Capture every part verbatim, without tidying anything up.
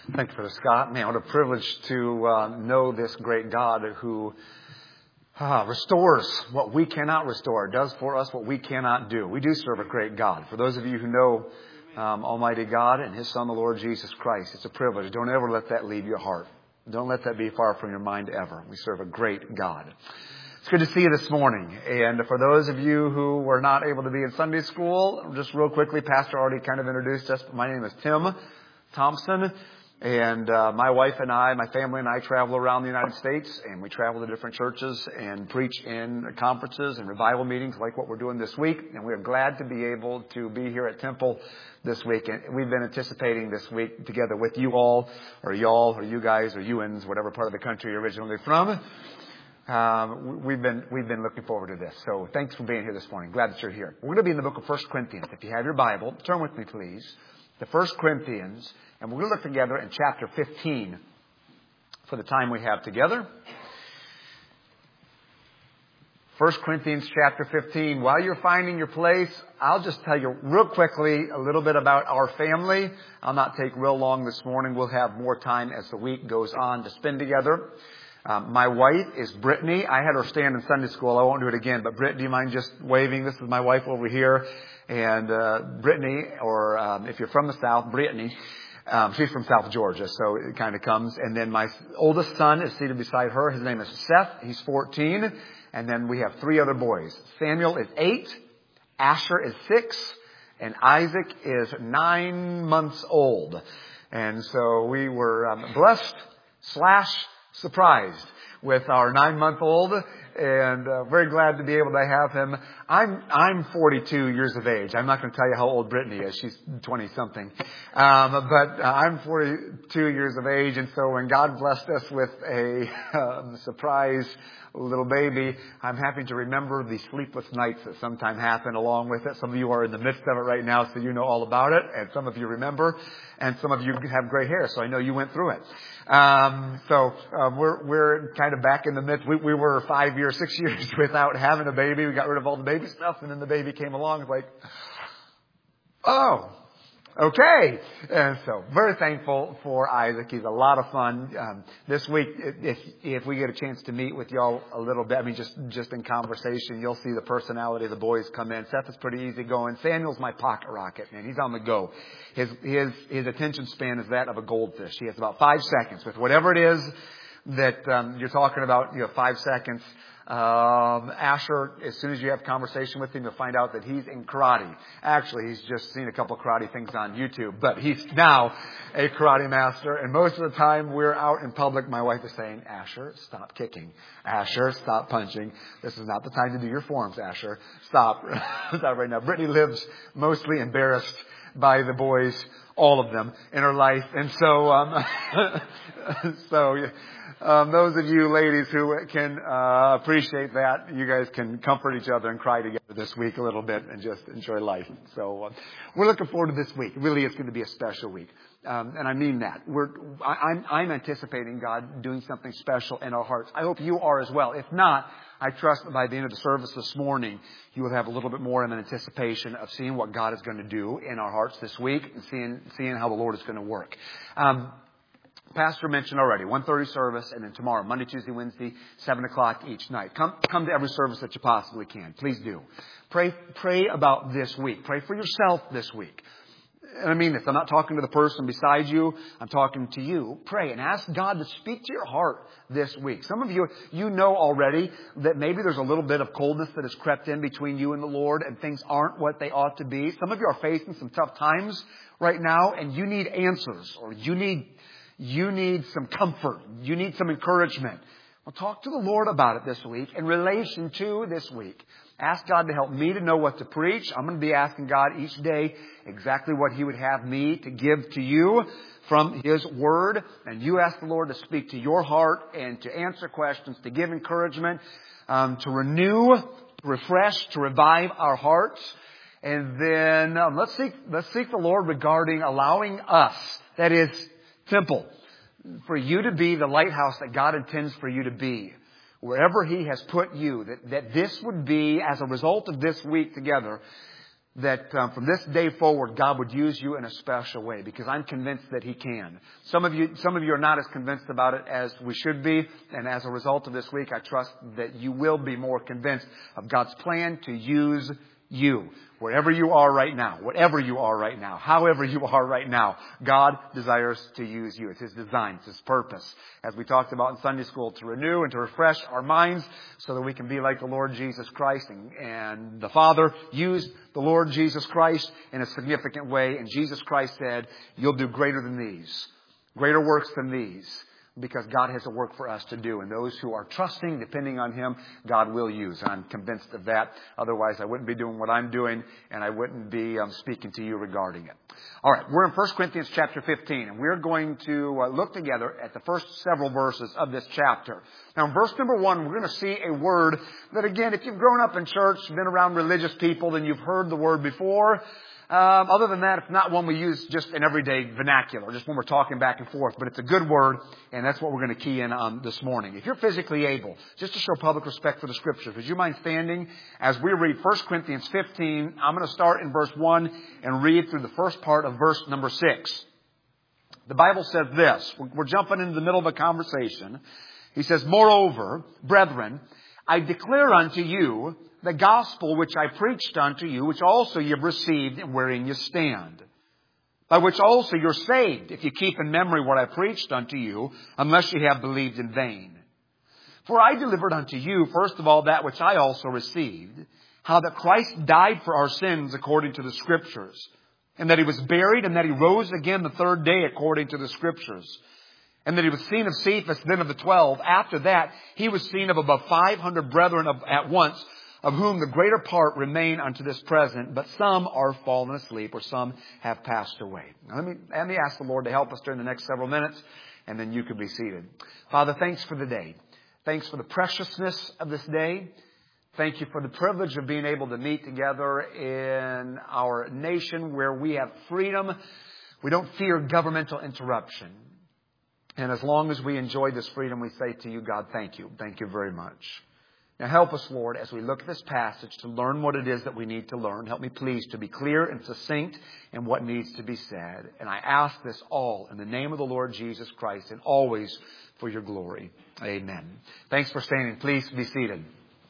Thank you for the Scott. Man, what a privilege to uh, know this great God who uh, restores what we cannot restore, does for us what we cannot do. We do serve a great God. For those of you who know um, Almighty God and His Son, the Lord Jesus Christ, it's a privilege. Don't ever let that leave your heart. Don't let that be far from your mind ever. We serve a great God. It's good to see you this morning. And for those of you who were not able to be in Sunday school, just real quickly, Pastor already kind of introduced us. My name is Tim Thompson. And uh, my wife and I, my family and I travel around the United States, and we travel to different churches and preach in conferences and revival meetings like what we're doing this week. And we are glad to be able to be here at Temple this week. And we've been anticipating this week together with you all, or y'all, or you guys, or youans, whatever part of the country you're originally from. Um, we've been we've been looking forward to this. So thanks for being here this morning. Glad that you're here. We're going to be in the book of First Corinthians. If you have your Bible, turn with me, please. The First Corinthians. And we're going to look together in chapter fifteen for the time we have together. First Corinthians chapter fifteen. While you're finding your place, I'll just tell you real quickly a little bit about our family. I'll not take real long this morning. We'll have more time as the week goes on to spend together. Um, my wife is Brittany. I had her stand in Sunday school. I won't do it again. But Brittany, do you mind just waving? This is my wife over here. And uh, Brittany, or um, if you're from the South, Brittany. Um, she's from South Georgia, so it kind of comes. And then my oldest son is seated beside her. His name is Seth. He's fourteen. And then we have three other boys. Samuel is eight. Asher is six. And Isaac is nine months old. And so we were um, blessed slash surprised with our nine-month-old. And uh, very glad to be able to have him. I'm I'm forty-two years of age. I'm not going to tell you how old Brittany is. She's twenty-something. Um, but uh, I'm forty-two years of age. And so when God blessed us with a um, surprise little baby, I'm happy to remember the sleepless nights that sometimes happen along with it. Some of you are in the midst of it right now, so you know all about it. And some of you remember. And some of you have gray hair, so I know you went through it. Um, so uh, we're we're kind of back in the midst. We, we were five years, six years without having a baby. We got rid of all the baby stuff, and then the baby came along. It's like, oh, okay. And so very thankful for Isaac. He's a lot of fun. Um, this week, if if we get a chance to meet with y'all a little bit, I mean, just just in conversation, you'll see the personality of the boys come in. Seth is pretty easy going. Samuel's my pocket rocket, man. He's on the go. His his his attention span is that of a goldfish. He has about five seconds with whatever it is that um, you're talking about. You have five seconds. Um, Asher, as soon as you have conversation with him, you'll find out that he's in karate. Actually, he's just seen a couple of karate things on YouTube, but he's now a karate master. And most of the time we're out in public, my wife is saying, Asher, stop kicking. Asher, stop punching. This is not the time to do your forms, Asher. Stop. Stop right now. Brittany lives mostly embarrassed by the boys, all of them, in her life. And so, um, so, um, those of you ladies who can, uh, appreciate that, you guys can comfort each other and cry together this week a little bit and just enjoy life. So, uh, we're looking forward to this week. It really is going to be a special week. Um, and I mean that. We're, I, I'm, I'm anticipating God doing something special in our hearts. I hope you are as well. If not, I trust that by the end of the service this morning, you will have a little bit more of an anticipation of seeing what God is going to do in our hearts this week and seeing, seeing how the Lord is going to work. Um, Pastor mentioned already, one thirty service, and then tomorrow, Monday, Tuesday, Wednesday, seven o'clock each night. Come, come to every service that you possibly can. Please do. Pray, pray about this week. Pray for yourself this week. And I mean this. I'm not talking to the person beside you. I'm talking to you. Pray and ask God to speak to your heart this week. Some of you, you know already that maybe there's a little bit of coldness that has crept in between you and the Lord and things aren't what they ought to be. Some of you are facing some tough times right now and you need answers or you need, you need some comfort. You need some encouragement. Well, talk to the Lord about it this week in relation to this week. Ask God to help me to know what to preach. I'm going to be asking God each day exactly what He would have me to give to you from His Word. And you ask the Lord to speak to your heart and to answer questions, to give encouragement, um, to renew, to refresh, to revive our hearts. And then um, let's seek, let's seek the Lord regarding allowing us, that is, Temple, for you to be the lighthouse that God intends for you to be. Wherever He has put you, that, that this would be, as a result of this week together, that um, from this day forward, God would use you in a special way, because I'm convinced that He can. Some of you, some of you are not as convinced about it as we should be. And as a result of this week, I trust that you will be more convinced of God's plan to use you. Wherever you are right now, whatever you are right now, however you are right now, God desires to use you. It's His design, it's His purpose. As we talked about in Sunday school, to renew and to refresh our minds so that we can be like the Lord Jesus Christ. And, and the Father used the Lord Jesus Christ in a significant way. And Jesus Christ said, you'll do greater than these, greater works than these. Because God has a work for us to do. And those who are trusting, depending on Him, God will use. And I'm convinced of that. Otherwise, I wouldn't be doing what I'm doing, and I wouldn't be um, speaking to you regarding it. All right, we're in First Corinthians chapter fifteen, and we're going to uh, look together at the first several verses of this chapter. Now, in verse number one, we're going to see a word that, again, if you've grown up in church, been around religious people, then you've heard the word before. Um, other than that, it's not one we use just in everyday vernacular, just when we're talking back and forth. But it's a good word, and that's what we're going to key in on this morning. If you're physically able, just to show public respect for the Scriptures, would you mind standing as we read First Corinthians fifteen? I'm going to start in verse one and read through the first part of verse number six. The Bible says this. We're jumping into the middle of a conversation. He says, moreover, brethren, I declare unto you the gospel which I preached unto you, which also ye have received, and wherein ye stand, by which also you're saved, if you keep in memory what I preached unto you, unless ye have believed in vain. For I delivered unto you, first of all, that which I also received, how that Christ died for our sins according to the Scriptures, and that He was buried, and that He rose again the third day according to the Scriptures, and that He was seen of Cephas, then of the twelve. After that, He was seen of above five hundred brethren of, at once, of whom the greater part remain unto this present, but some are fallen asleep, or some have passed away. Now, let me, let me ask the Lord to help us during the next several minutes, and then you can be seated. Father, thanks for the day. Thanks for the preciousness of this day. Thank you for the privilege of being able to meet together in our nation where we have freedom. We don't fear governmental interruption. And as long as we enjoy this freedom, we say to you, God, thank you. Thank you very much. Now help us, Lord, as we look at this passage to learn what it is that we need to learn. Help me, please, to be clear and succinct in what needs to be said. And I ask this all in the name of the Lord Jesus Christ, and always for your glory. Amen. Thanks for standing. Please be seated.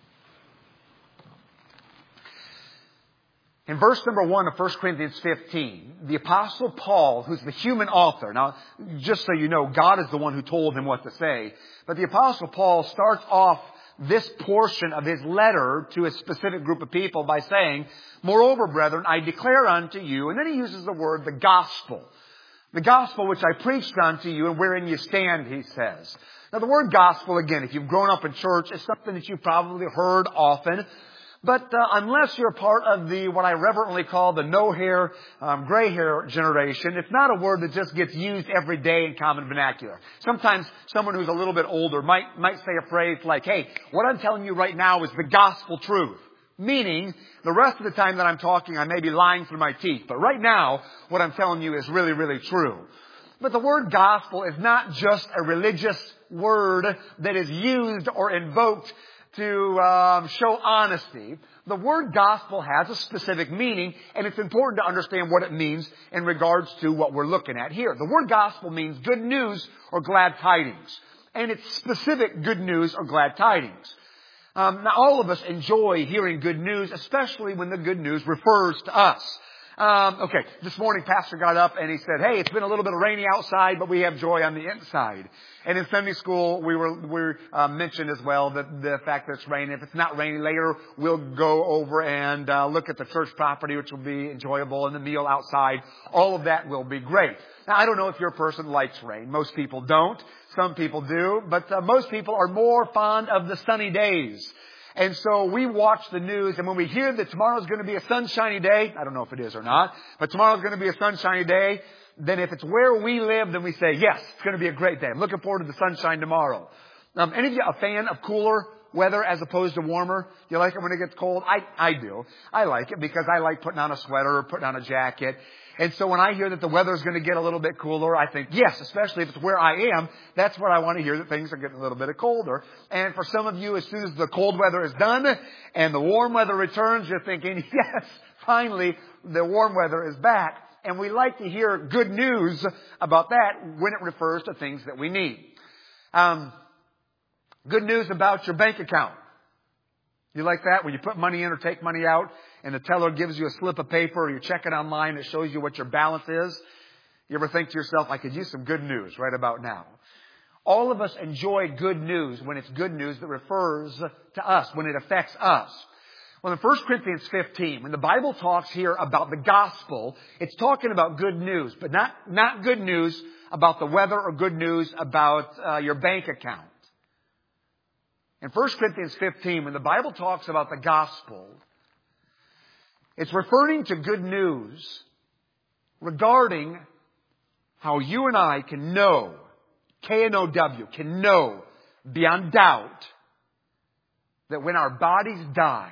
In verse number one of First Corinthians fifteen, the Apostle Paul, who's the human author. Now, just so you know, God is the one who told him what to say. But the Apostle Paul starts off this portion of his letter to a specific group of people by saying, moreover, brethren, I declare unto you, and then he uses the word, the gospel. The gospel which I preached unto you, and wherein you stand, he says. Now, the word gospel, again, if you've grown up in church, is something that you've probably heard often. But uh, unless you're part of the, what I reverently call the no-hair, um, gray-hair generation, it's not a word that just gets used every day in common vernacular. Sometimes someone who's a little bit older might, might say a phrase like, hey, what I'm telling you right now is the gospel truth. Meaning, the rest of the time that I'm talking, I may be lying through my teeth. But right now, what I'm telling you is really, really true. But the word gospel is not just a religious word that is used or invoked to um, show honesty. The word gospel has a specific meaning, and it's important to understand what it means in regards to what we're looking at here. The word gospel means good news or glad tidings. And it's specific good news or glad tidings. Um, now, all of us enjoy hearing good news, especially when the good news refers to us. Um, okay, this morning Pastor got up and he said, hey, it's been a little bit rainy outside, but we have joy on the inside. And in Sunday school, we were, we uh, mentioned as well that the fact that it's raining. If it's not raining later, we'll go over and uh, look at the church property, which will be enjoyable, and the meal outside. All of that will be great. Now, I don't know if your person likes rain. Most people don't. Some people do. But uh, most people are more fond of the sunny days. And so we watch the news, and when we hear that tomorrow's going to be a sunshiny day, I don't know if it is or not, but tomorrow's going to be a sunshiny day, then if it's where we live, then we say, yes, it's going to be a great day. I'm looking forward to the sunshine tomorrow. Um, any of you a fan of cooler weather as opposed to warmer? Do you like it when it gets cold? I, I do. I like it because I like putting on a sweater or putting on a jacket. And so when I hear that the weather is going to get a little bit cooler, I think, yes, especially if it's where I am, that's what I want to hear, that things are getting a little bit colder. And for some of you, as soon as the cold weather is done and the warm weather returns, you're thinking, yes, finally, the warm weather is back. And we like to hear good news about that when it refers to things that we need. Um, good news about your bank account. You like that? When you put money in or take money out and the teller gives you a slip of paper or you check it online, it shows you what your balance is. You ever think to yourself, I could use some good news right about now? All of us enjoy good news when it's good news that refers to us, when it affects us. Well, in First Corinthians fifteen, when the Bible talks here about the gospel, it's talking about good news, but not, not good news about the weather or good news about uh, your bank account. In First Corinthians fifteen, when the Bible talks about the gospel, it's referring to good news regarding how you and I can know, K N O W, can know beyond doubt that when our bodies die,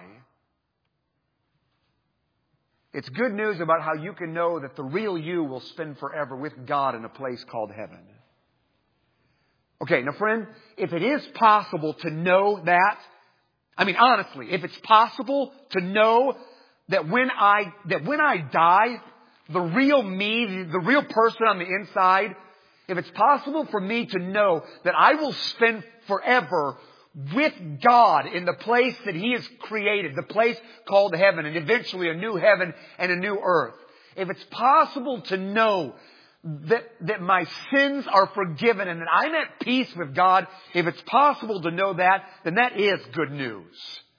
it's good news about how you can know that the real you will spend forever with God in a place called heaven. Okay, now friend, if it is possible to know that, I mean honestly, if it's possible to know that when I, that when I die, the real me, the real person on the inside, if it's possible for me to know that I will spend forever with God in the place that He has created, the place called heaven, and eventually a new heaven and a new earth. If it's possible to know that, that my sins are forgiven and that I'm at peace with God, if it's possible to know that, then that is good news.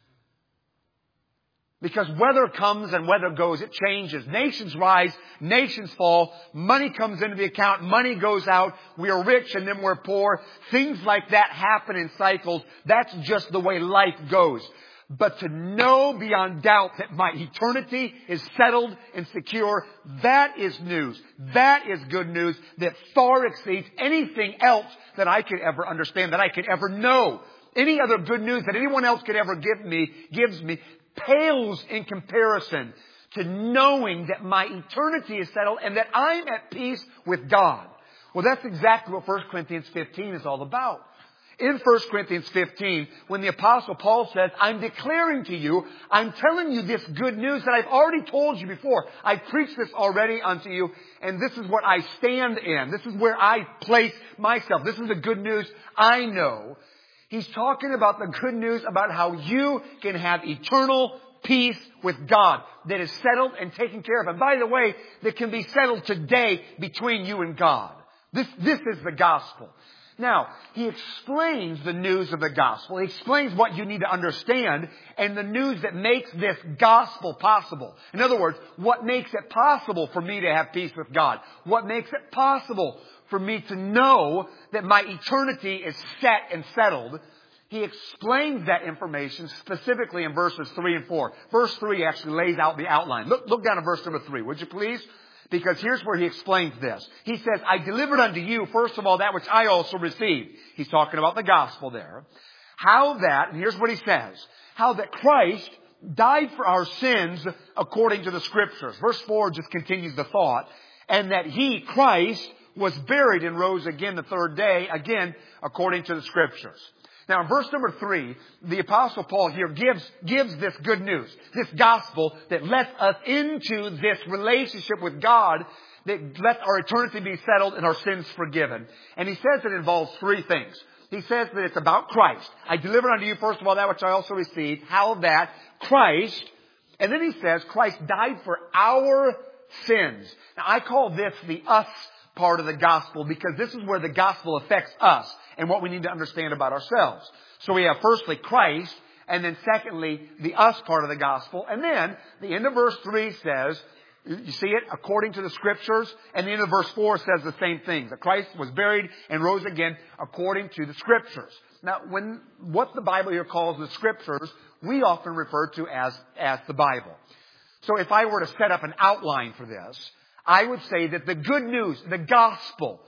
Because weather comes and weather goes. It changes. Nations rise. Nations fall. Money comes into the account. Money goes out. We are rich and then we're poor. Things like that happen in cycles. That's just the way life goes. But to know beyond doubt that my eternity is settled and secure, that is news. That is good news that far exceeds anything else that I could ever understand, that I could ever know. Any other good news that anyone else could ever give me, gives me, pales in comparison to knowing that my eternity is settled and that I'm at peace with God. Well, that's exactly what First Corinthians fifteen is all about. In First Corinthians fifteen, when the Apostle Paul says, I'm declaring to you, I'm telling you this good news that I've already told you before. I've preached this already unto you, and this is what I stand in. This is where I place myself. This is the good news I know. He's talking about the good news about how you can have eternal peace with God that is settled and taken care of. And by the way, that can be settled today between you and God. This, this is the gospel. Now, he explains the news of the gospel. He explains what you need to understand and the news that makes this gospel possible. In other words, what makes it possible for me to have peace with God? What makes it possible for me to know that my eternity is set and settled? He explains that information specifically in verses three and four. Verse three actually lays out the outline. Look, look down at verse number three, would you please? Because here's where he explains this. He says, I delivered unto you, first of all, that which I also received. He's talking about the gospel there. How that, and here's what he says, how that Christ died for our sins according to the Scriptures. Verse four just continues the thought. And that He, Christ, was buried and rose again the third day, again, according to the Scriptures. Now, in verse number three, the Apostle Paul here gives, gives this good news, this gospel that lets us into this relationship with God, that lets our eternity be settled and our sins forgiven. And he says it involves three things. He says that it's about Christ. I delivered unto you, first of all, that which I also received. How that Christ, and then he says Christ died for our sins. Now, I call this the us part of the gospel because this is where the gospel affects us and what we need to understand about ourselves. So we have firstly Christ, and then secondly the us part of the gospel. And then the end of verse three says, you see it, according to the Scriptures. And the end of verse four says the same thing, that Christ was buried and rose again according to the Scriptures. Now, when what the Bible here calls the Scriptures, we often refer to as, as the Bible. So if I were to set up an outline for this, I would say that the good news, the gospel,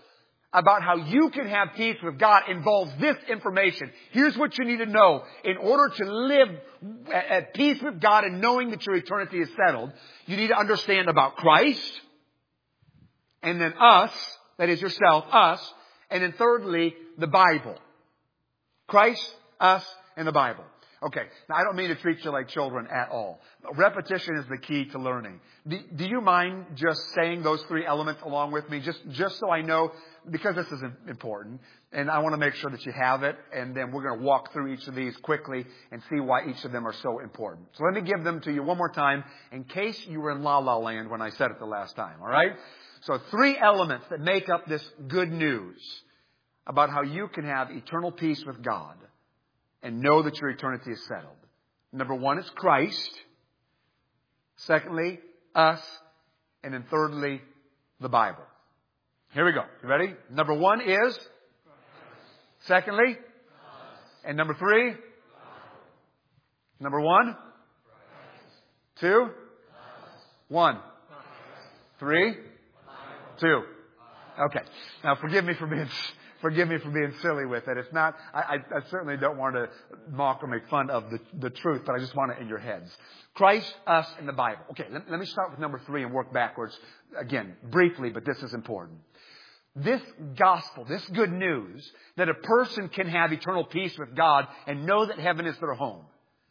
about how you can have peace with God involves this information. Here's what you need to know. In order to live at peace with God and knowing that your eternity is settled, you need to understand about Christ, and then us, that is yourself, us, and then thirdly, the Bible. Christ, us, and the Bible. Okay, now I don't mean to treat you like children at all. Repetition is the key to learning. Do, do you mind just saying those three elements along with me? Just, just so I know, because this is important, and I want to make sure that you have it, and then we're going to walk through each of these quickly and see why each of them are so important. So let me give them to you one more time in case you were in La La Land when I said it the last time, all right? So three elements that make up this good news about how you can have eternal peace with God and know that your eternity is settled. Number one is Christ. Secondly, us. And then thirdly, the Bible. Here we go. You ready? Number one is? Secondly? And number three? Number one? Two? One. Three? Two. Okay. Now forgive me for being... Forgive me for being silly with it. It's not, I, I, I certainly don't want to mock or make fun of the, the truth, but I just want it in your heads. Christ, us, and the Bible. Okay, let, let me start with number three and work backwards. Again, briefly, but this is important. This gospel, this good news, that a person can have eternal peace with God and know that heaven is their home.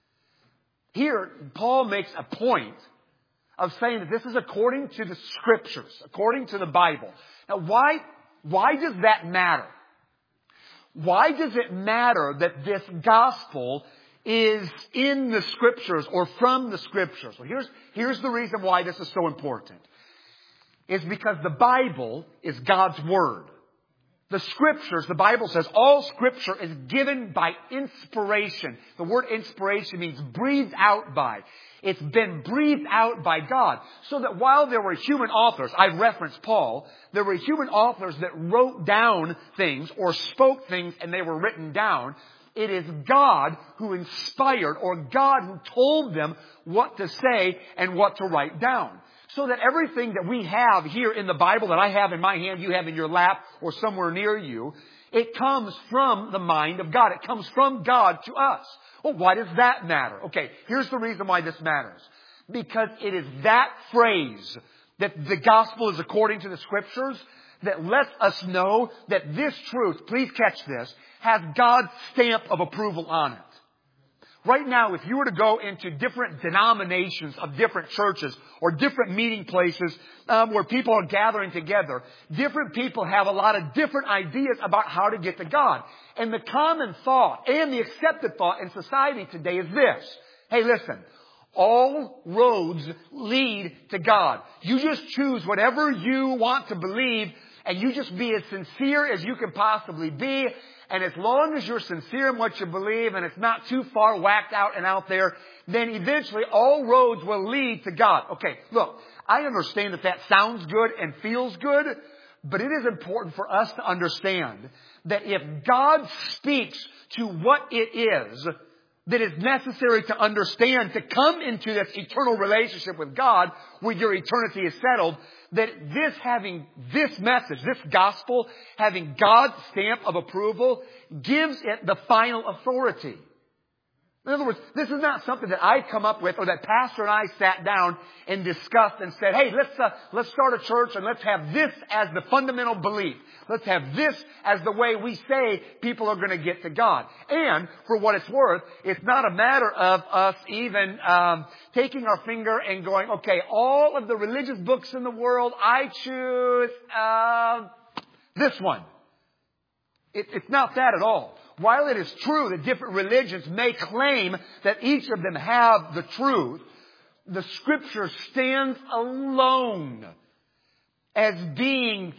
Here, Paul makes a point of saying that this is according to the Scriptures, according to the Bible. Now, why, why does that matter? Why does it matter that this gospel is in the Scriptures or from the Scriptures? Well, here's, here's the reason why this is so important. It's because the Bible is God's Word. The Scriptures, the Bible says, all Scripture is given by inspiration. The word inspiration means breathed out by. It's been breathed out by God. So that while there were human authors, I referenced Paul, there were human authors that wrote down things or spoke things and they were written down. It is God who inspired or God who told them what to say and what to write down. So that everything that we have here in the Bible that I have in my hand, you have in your lap or somewhere near you, it comes from the mind of God. It comes from God to us. Well, why does that matter? Okay, here's the reason why this matters. Because it is that phrase that the gospel is according to the Scriptures that lets us know that this truth, please catch this, has God's stamp of approval on it. Right now, if you were to go into different denominations of different churches or different meeting places um, where people are gathering together, different people have a lot of different ideas about how to get to God. And the common thought and the accepted thought in society today is this. Hey, listen, all roads lead to God. You just choose whatever you want to believe and you just be as sincere as you can possibly be. And as long as you're sincere in what you believe and it's not too far whacked out and out there, then eventually all roads will lead to God. Okay, look, I understand that that sounds good and feels good, but it is important for us to understand that if God speaks to what it is that is necessary to understand to come into this eternal relationship with God where your eternity is settled, that this having this message, this gospel, having God's stamp of approval, gives it the final authority. In other words, this is not something that I come up with or that Pastor and I sat down and discussed and said, hey, let's uh, let's start a church and let's have this as the fundamental belief. Let's have this as the way we say people are going to get to God. And for what it's worth, it's not a matter of us even um, taking our finger and going, okay, all of the religious books in the world, I choose uh, this one. It, it's not that at all. While it is true that different religions may claim that each of them have the truth, the Scripture stands alone as being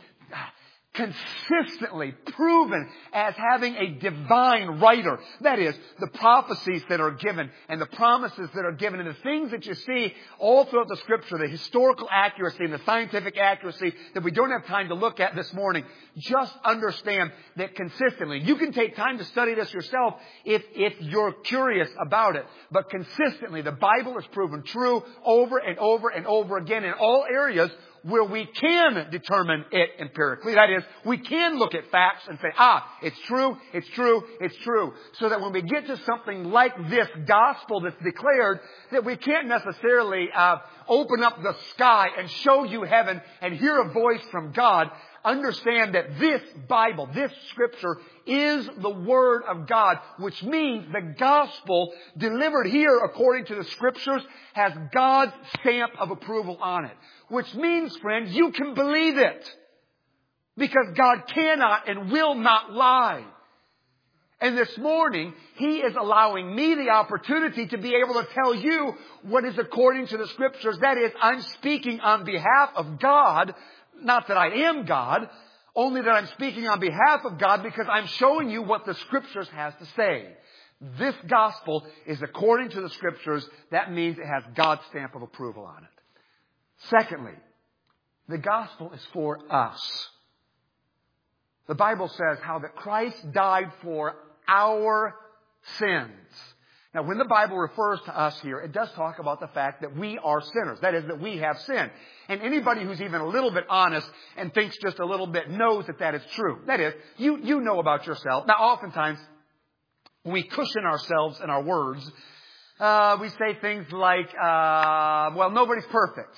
consistently proven as having a divine writer. That is, the prophecies that are given and the promises that are given and the things that you see all throughout the Scripture, the historical accuracy and the scientific accuracy that we don't have time to look at this morning. Just understand that consistently, you can take time to study this yourself if, if you're curious about it. But consistently, the Bible is proven true over and over and over again in all areas where we can determine it empirically. That is, we can look at facts and say, ah, it's true, it's true, it's true. So that when we get to something like this gospel that's declared, that we can't necessarily uh, open up the sky and show you heaven and hear a voice from God. Understand that this Bible, this Scripture, is the Word of God, which means the gospel delivered here according to the Scriptures has God's stamp of approval on it. Which means, friends, you can believe it. Because God cannot and will not lie. And this morning, He is allowing me the opportunity to be able to tell you what is according to the Scriptures. That is, I'm speaking on behalf of God. Not that I am God, only that I'm speaking on behalf of God because I'm showing you what the Scriptures has to say. This gospel is according to the Scriptures. That means it has God's stamp of approval on it. Secondly, the gospel is for us. The Bible says how that Christ died for our sins. Now, when the Bible refers to us here, it does talk about the fact that we are sinners. That is, that we have sinned. And anybody who's even a little bit honest and thinks just a little bit knows that that is true. That is, you, you know about yourself. Now, oftentimes, we cushion ourselves in our words. Uh, we say things like, uh, well, nobody's perfect.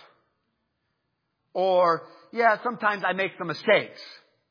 Or, yeah, sometimes I make some mistakes.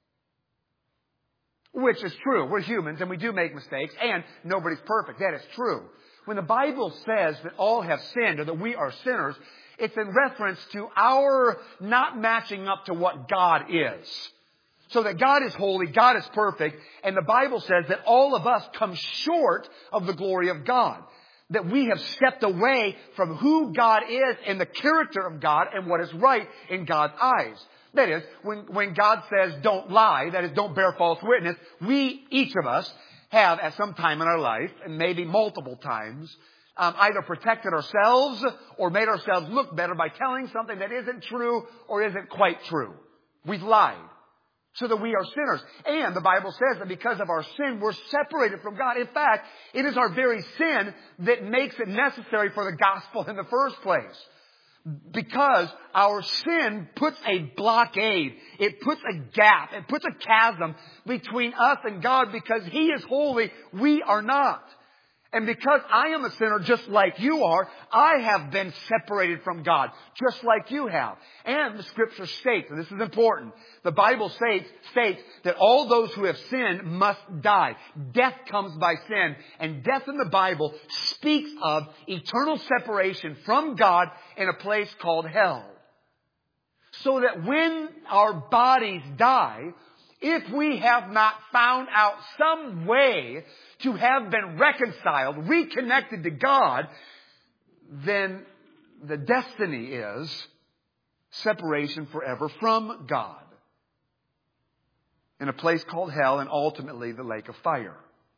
Which is true. We're humans and we do make mistakes and nobody's perfect. That is true. When the Bible says that all have sinned or that we are sinners, it's in reference to our not matching up to what God is. So that God is holy, God is perfect, and the Bible says that all of us come short of the glory of God. That we have stepped away from who God is and the character of God and what is right in God's eyes. That is, when, when God says don't lie, that is, don't bear false witness, we, each of us, have at some time in our life, and maybe multiple times, um, either protected ourselves or made ourselves look better by telling something that isn't true or isn't quite true. We've lied. So that we are sinners. And the Bible says that because of our sin, we're separated from God. In fact, it is our very sin that makes it necessary for the gospel in the first place. Because our sin puts a blockade. It puts a gap. It puts a chasm between us and God because He is holy. We are not. And because I am a sinner just like you are, I have been separated from God just like you have. And the Scripture states, and this is important, the Bible states, states that all those who have sinned must die. Death comes by sin. And death in the Bible speaks of eternal separation from God in a place called hell. So that when our bodies die, if we have not found out some way to have been reconciled, reconnected to God, then the destiny is separation forever from God in a place called hell and ultimately the lake of fire.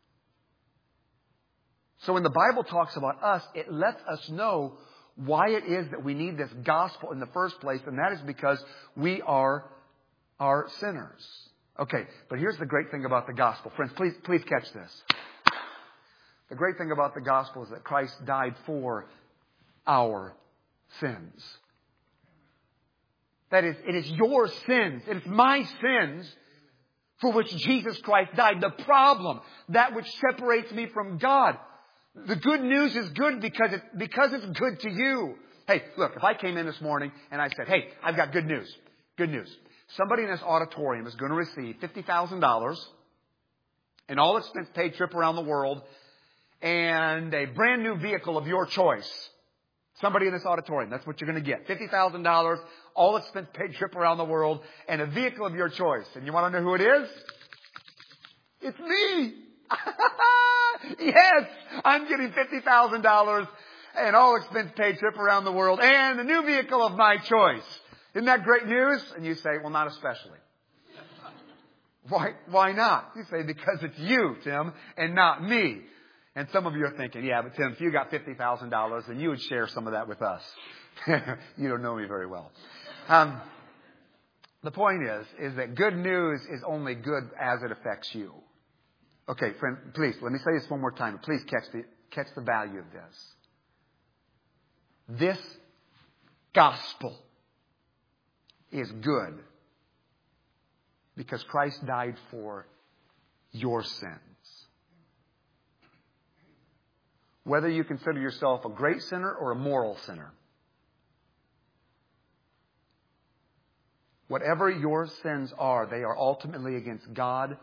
So when the Bible talks about us, it lets us know why it is that we need this gospel in the first place, and that is because we are, are sinners. Okay, but here's the great thing about the gospel. Friends, please, please catch this. The great thing about the gospel is that Christ died for our sins. That is, it is your sins. It is my sins for which Jesus Christ died. The problem, that which separates me from God. The good news is good because it, because it's good to you. Hey, look, if I came in this morning and I said, hey, I've got good news. Good news. Somebody in this auditorium is going to receive fifty thousand dollars and all expense paid trip around the world and a brand new vehicle of your choice. Somebody in this auditorium, that's what you're going to get. fifty thousand dollars, all expense paid trip around the world, and a vehicle of your choice. And you want to know who it is? It's me. Yes, I'm getting fifty thousand dollars and all expense paid trip around the world and a new vehicle of my choice. Isn't that great news? And you say, well, not especially. Why, why not? You say, because it's you, Tim, and not me. And some of you are thinking, yeah, but Tim, if you got fifty thousand dollars, then you would share some of that with us. You don't know me very well. Um, the point is, is that good news is only good as it affects you. Okay, friend, please, let me say this one more time. Please catch the, catch the value of this. This gospel is good because Christ died for your sins. Whether you consider yourself a great sinner or a moral sinner, whatever your sins are, they are ultimately against God,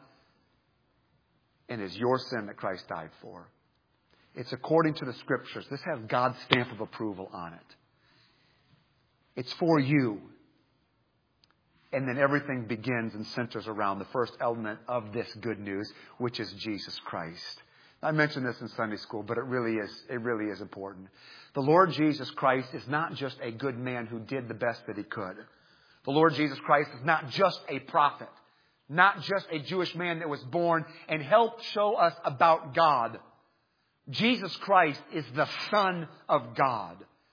and is your sin that Christ died for. It's according to the Scriptures. This has God's stamp of approval on it. It's for you. And then everything begins and centers around the first element of this good news, which is Jesus Christ. I mentioned this in Sunday school, but it really is, it really is important. The Lord Jesus Christ is not just a good man who did the best that he could. The Lord Jesus Christ is not just a prophet, not just a Jewish man that was born and helped show us about God. Jesus Christ is the Son of God.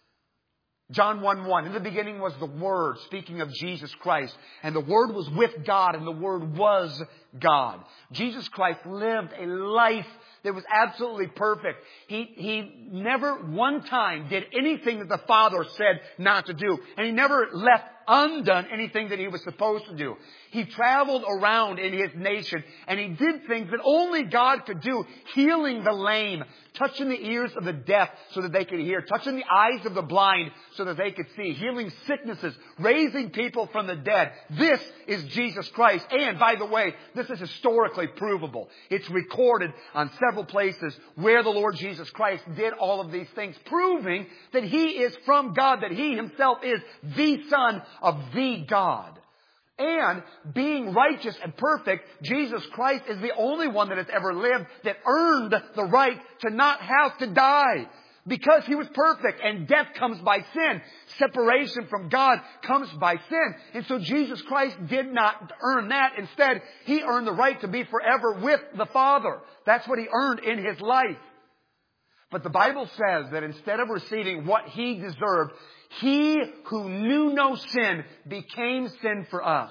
John one one, in the beginning was the Word, speaking of Jesus Christ. And the Word was with God, and the Word was God. Jesus Christ lived a life that was absolutely perfect. He, he never one time did anything that the Father said not to do. And he never left undone anything that he was supposed to do. He traveled around in his nation and he did things that only God could do. Healing the lame, touching the ears of the deaf so that they could hear, touching the eyes of the blind so that they could see, healing sicknesses, raising people from the dead. This is Jesus Christ. And by the way, this is historically provable. It's recorded on several places where the Lord Jesus Christ did all of these things, proving that he is from God, that he himself is the Son of the God. And being righteous and perfect, Jesus Christ is the only one that has ever lived that earned the right to not have to die. Because he was perfect, and death comes by sin. Separation from God comes by sin. And so Jesus Christ did not earn that. Instead, he earned the right to be forever with the Father. That's what he earned in his life. But the Bible says that instead of receiving what he deserved, he who knew no sin became sin for us.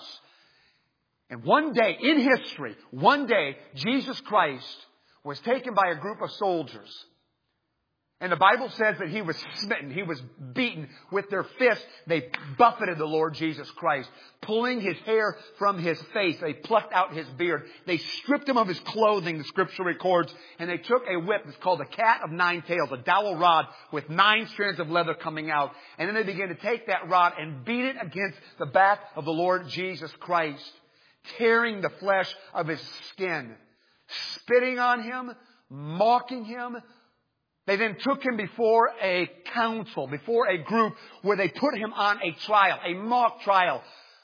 And one day in history, one day, Jesus Christ was taken by a group of soldiers. And the Bible says that he was smitten. He was beaten with their fists. They buffeted the Lord Jesus Christ, pulling his hair from his face. They plucked out his beard. They stripped him of his clothing, the Scripture records. And they took a whip that's called a cat of nine tails, a dowel rod with nine strands of leather coming out. And then they began to take that rod and beat it against the back of the Lord Jesus Christ, tearing the flesh of his skin, spitting on him, mocking him. They then took him before a council, before a group where they put him on a trial, a mock trial,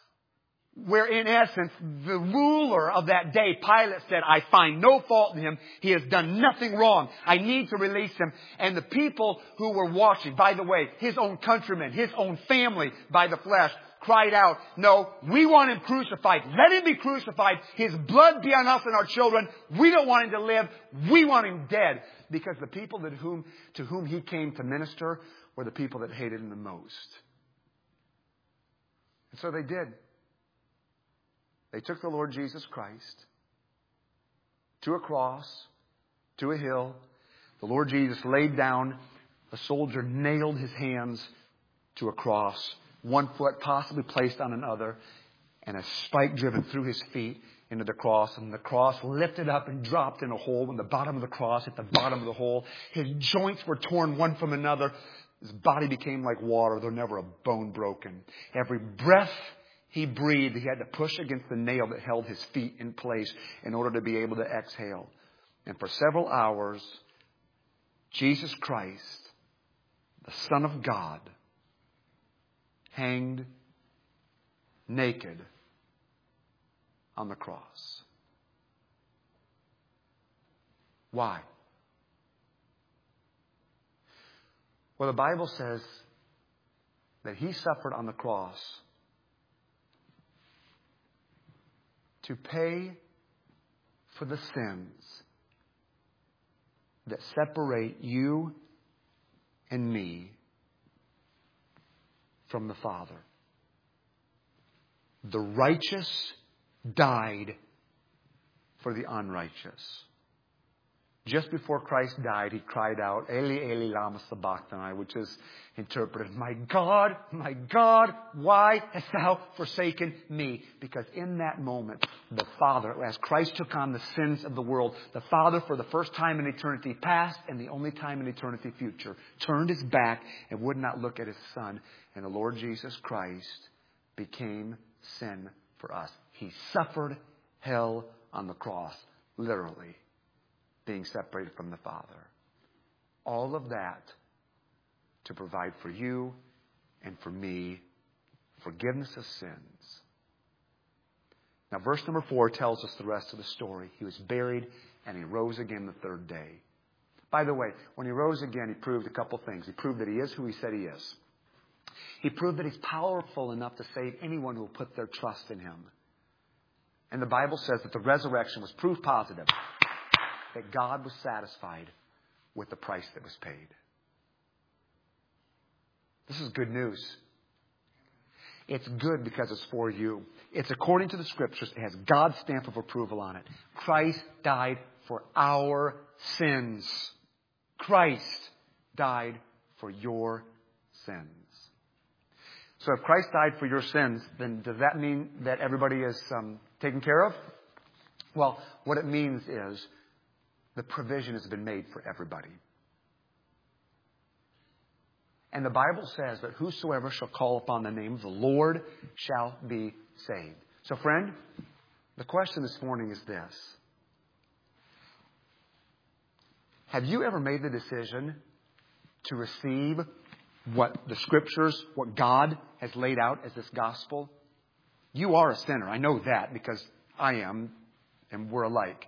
where in essence the ruler of that day, Pilate, said, I find no fault in him. He has done nothing wrong. I need to release him. And the people who were watching, by the way, his own countrymen, his own family by the flesh, cried out, no, we want him crucified. Let him be crucified. His blood be on us and our children. We don't want him to live. We want him dead. Because the people that whom, to whom he came to minister were the people that hated him the most. And so they did. They took the Lord Jesus Christ to a cross, to a hill. The Lord Jesus laid down. A soldier nailed his hands to a cross, one foot possibly placed on another, and a spike driven through his feet into the cross. And the cross lifted up and dropped in a hole in the bottom of the cross, at the bottom of the hole. His joints were torn one from another. His body became like water, though never a bone broken. Every breath he breathed, he had to push against the nail that held his feet in place in order to be able to exhale. And for several hours, Jesus Christ, the Son of God, hanged naked on the cross. Why? Well, the Bible says that he suffered on the cross to pay for the sins that separate you and me from the Father. The righteous died for the unrighteous. Just before Christ died, he cried out, Eli, Eli, lama sabachthani, which is interpreted, my God, my God, why hast thou forsaken me? Because in that moment, the Father, as Christ took on the sins of the world, the Father, for the first time in eternity past and the only time in eternity future, turned his back and would not look at his Son. And the Lord Jesus Christ became sin for us. He suffered hell on the cross, literally, being separated from the Father. All of that to provide for you and for me forgiveness of sins. Now, verse number four tells us the rest of the story. He was buried and he rose again the third day. By the way, when he rose again, he proved a couple things. He proved that he is who he said he is. He proved that he's powerful enough to save anyone who will put their trust in him. And the Bible says that the resurrection was proof positive that God was satisfied with the price that was paid. This is good news. It's good because it's for you. It's according to the Scriptures. It has God's stamp of approval on it. Christ died for our sins. Christ died for your sins. So if Christ died for your sins, then does that mean that everybody is um, taken care of? Well, what it means is the provision has been made for everybody. And the Bible says that whosoever shall call upon the name of the Lord shall be saved. So friend, the question this morning is this. Have you ever made the decision to receive what the Scriptures, what God has laid out as this gospel? You are a sinner. I know that because I am, and we're alike.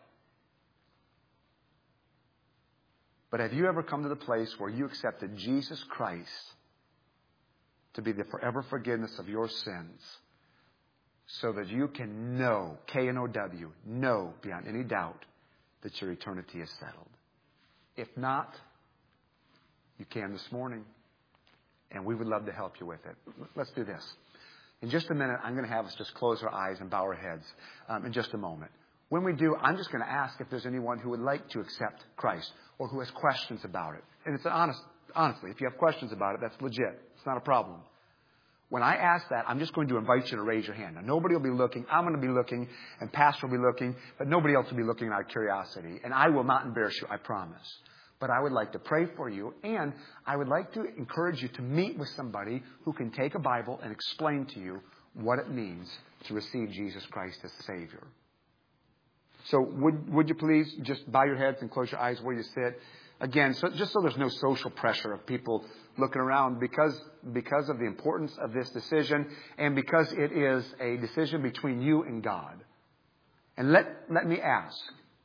But have you ever come to the place where you accepted Jesus Christ to be the forever forgiveness of your sins so that you can know, K N O W, know beyond any doubt that your eternity is settled? If not, you can this morning, and we would love to help you with it. Let's do this. In just a minute, I'm going to have us just close our eyes and bow our heads um, in just a moment. When we do, I'm just going to ask if there's anyone who would like to accept Christ or who has questions about it. And it's an honest, honestly, if you have questions about it, that's legit. It's not a problem. When I ask that, I'm just going to invite you to raise your hand. Now, nobody will be looking. I'm going to be looking, and Pastor will be looking, but nobody else will be looking out of curiosity. And I will not embarrass you, I promise. But I would like to pray for you, and I would like to encourage you to meet with somebody who can take a Bible and explain to you what it means to receive Jesus Christ as Savior. So would would you please just bow your heads and close your eyes where you sit? Again, so just so there's no social pressure of people looking around because because of the importance of this decision and because it is a decision between you and God. And let, let me ask.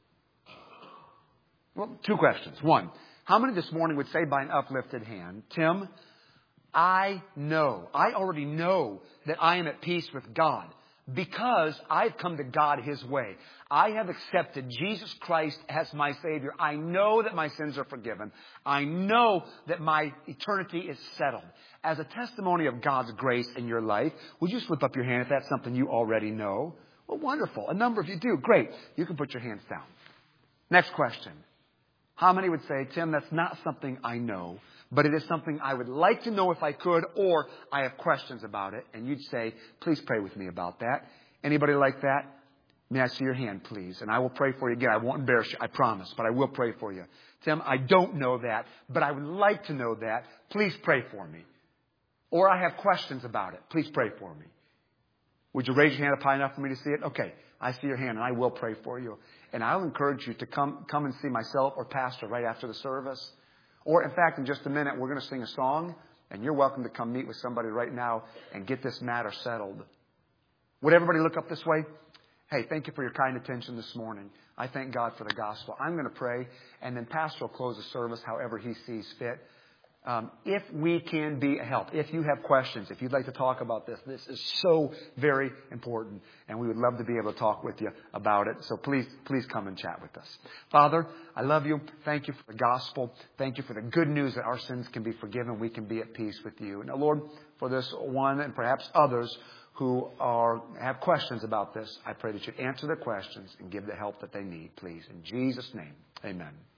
Well, two questions. One, how many this morning would say by an uplifted hand, Tim, I know, I already know that I am at peace with God because I've come to God His way. I have accepted Jesus Christ as my Savior. I know that my sins are forgiven. I know that my eternity is settled. As a testimony of God's grace in your life, would you slip up your hand if that's something you already know? Well, wonderful. A number of you do. Great. You can put your hands down. Next question. How many would say, Tim, that's not something I know, but it is something I would like to know if I could, or I have questions about it. And you'd say, please pray with me about that. Anybody like that? May I see your hand, please? And I will pray for you again. I won't embarrass you, I promise, but I will pray for you. Tim, I don't know that, but I would like to know that. Please pray for me. Or I have questions about it. Please pray for me. Would you raise your hand up high enough for me to see it? Okay, I see your hand, and I will pray for you. And I'll encourage you to come come and see myself or Pastor right after the service. Or, in fact, in just a minute, we're going to sing a song, and you're welcome to come meet with somebody right now and get this matter settled. Would everybody look up this way? Hey, thank you for your kind attention this morning. I thank God for the gospel. I'm going to pray, and then Pastor will close the service however he sees fit. Um, if we can be a help, if you have questions, if you'd like to talk about this, this is so very important, and we would love to be able to talk with you about it. So please, please come and chat with us. Father, I love you. Thank you for the gospel. Thank you for the good news that our sins can be forgiven. We can be at peace with you. Now, Lord, for this one and perhaps others who are have questions about this, I pray that you answer their questions and give the help that they need, please. In Jesus' name, amen.